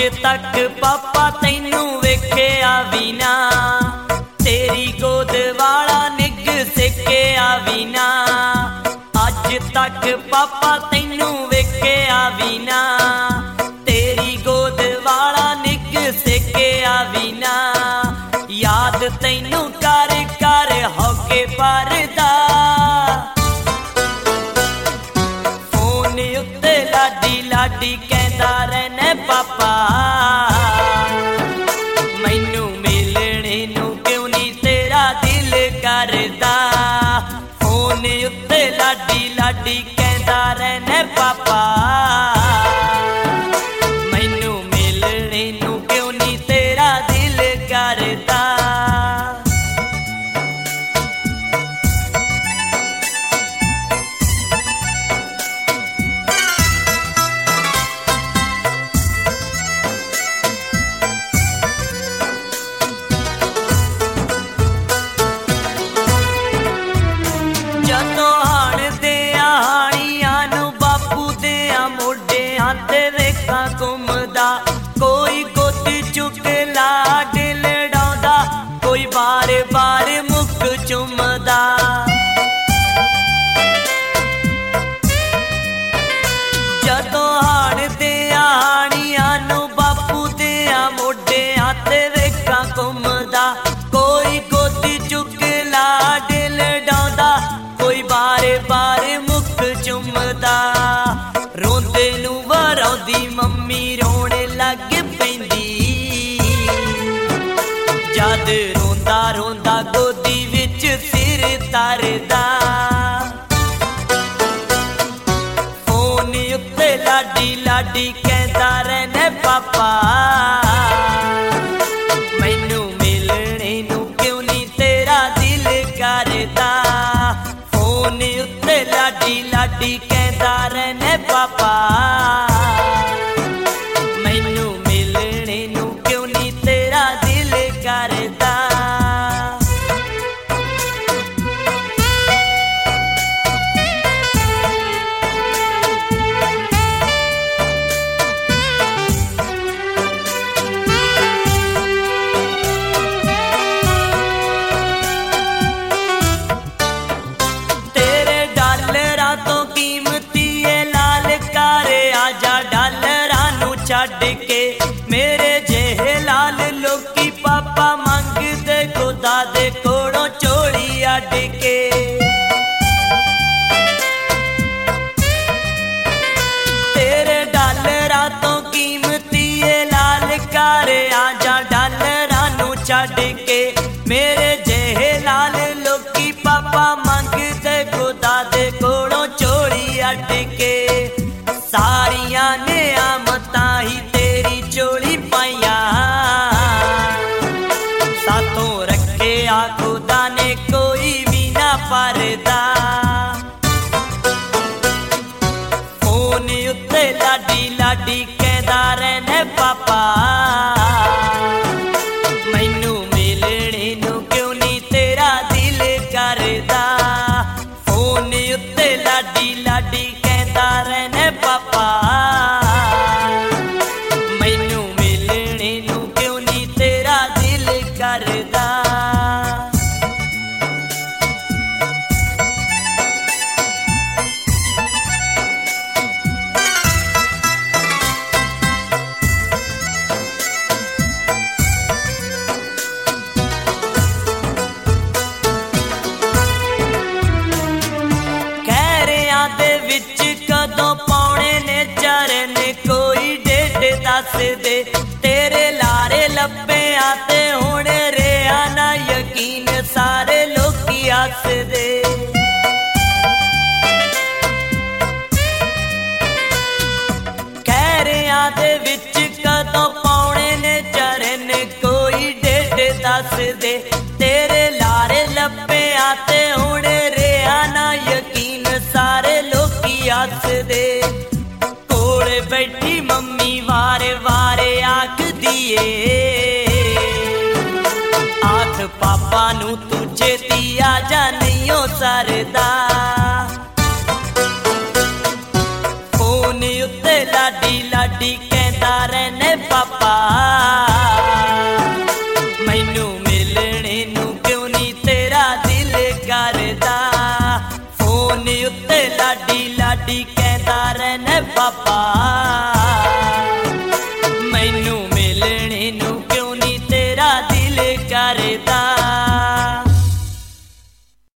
तक पापा तैनू वेखिया भी ना, तेरी गोद वाला निग सिक्या भी ना। अज तक पापा तैनू वेखिया भी ना, तेरी गोद वाला निग सिक्या भी ना। याद तैनू कर कर होके परदा, फोन उत्ते लाडी लाडी कहंदा रहना पापा, मैनू मिलने नू क्यों नी तेरा दिल करदा। फोन उत्ते लाडी लाडी कहंदा रहना पापा, मैनू मिलने नू क्यों नी तेरा दिल करदा। जदों हाण दे हाणियां नू बापू दे मोढियां ते वेखां घुमदा, कोई गोद चुक लाड लड़ाउंदा, कोई बार बार मुख चुमदा। जदों हाण दे हाणियां नू बापू दे मोढियां ते वेखां घुमदा, कोई गोद चुक लाड लड़ाउंदा, कोई बार बार मुख चुमदा। रोंदे नू वराउंदी मम्मी रोने लग पैंदी, जद रोंदा रोंदा गोदी विच सिर तरदा। फोन उत्ते लाडी लाडी कहंदा रहना पापा, मैनू मिलने नू क्यों नी तेरा दिल करदा। फोन उत्ते लाडी लाडी कहंदा रहना पापा, मैनू मिलने नू क्यों नी तेरा दिल करदा। तेरे डालरां तो कीमती है लाल कारे, आजा डालरां नू छड्ड के, मेरे जेहे लाल लोकी पापा मंगदे खुदा दे कोलों चोली अड्ड के। तेरे डालरां तो कीमती है लाल कारे, आजा डालरां नू छड्ड के, मेरे जेहे लाल लोकी पापा मंगदे खुदा दे कोलों चोली अड्ड के। सारियां नियामतां ही तेरी चोली पाइयां, साथों रखेया खुदा ने कोई भी ना परदा। फोन उत्ते लाडी लाडी कहंदा रहना पापा, मैनू मिलने नू क्यों नी तेरा दिल करदा। फोन उत्ते लाडी लाडी कहंदा रहना पापा, मैनू मिलने नू क्यों नी तेरा दिल करदा। खैरियां दे विच कदों पाउणे ने चरण, कोई डेट दस दे, तेरे लारे लब्बिया ते हुण रेहा ना यकीन, सारे लोकी हस दे। खैरियां दे विच कदों पाउणे ने चरण, कोई डेट दस दे, तेरे लारे लब्बिया ते हुण रेहा ना यकीन, सारे लोकी हस दे। कोल बैठी मम्मी वारे वारे आखदी ए, आख पापा नू तू छेती आजा नहीं ओ सरदा। फोन उत्ते लाडी लाडी कहंदा रहने पापा, पापा मैनू मिलने नू क्यों नहीं तेरा दिल करदा फोन उत्ते लाडी लाडी कहदा रहना पापा।